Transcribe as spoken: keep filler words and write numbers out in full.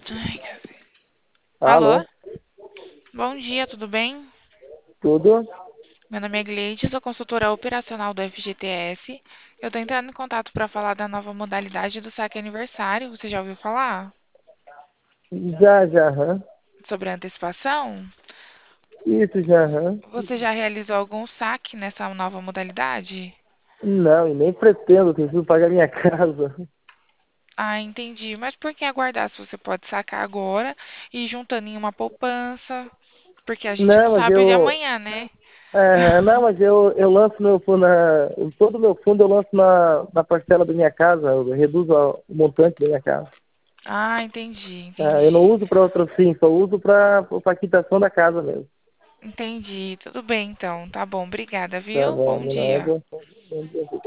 Ai, cacete. Alô? Alô, Bom dia, tudo bem? tudo? Meu nome é Gleide, sou consultora operacional do F G T S. Eu tô entrando em contato para falar da nova modalidade do saque aniversário. Você já ouviu falar Já, já, aham. sobre a antecipação? Isso, já, aham. Você já realizou algum saque nessa nova modalidade? Não, e nem pretendo, preciso pagar minha casa. Ah, entendi. Mas por que aguardar se você pode sacar agora e ir juntando em uma poupança? Porque a gente não Não, mas sabe o de eu. amanhã, né? É, não, mas eu, eu lanço meu fundo na. Todo o meu fundo eu lanço na, na parcela da minha casa, eu reduzo a- o montante da minha casa. Ah, entendi, É, eu não entendi. uso para outro fim, só uso para a quitação da casa mesmo. Entendi. Tudo bem, então. Tá bom. Obrigada, Tá viu? bom, Bom de dia. nada.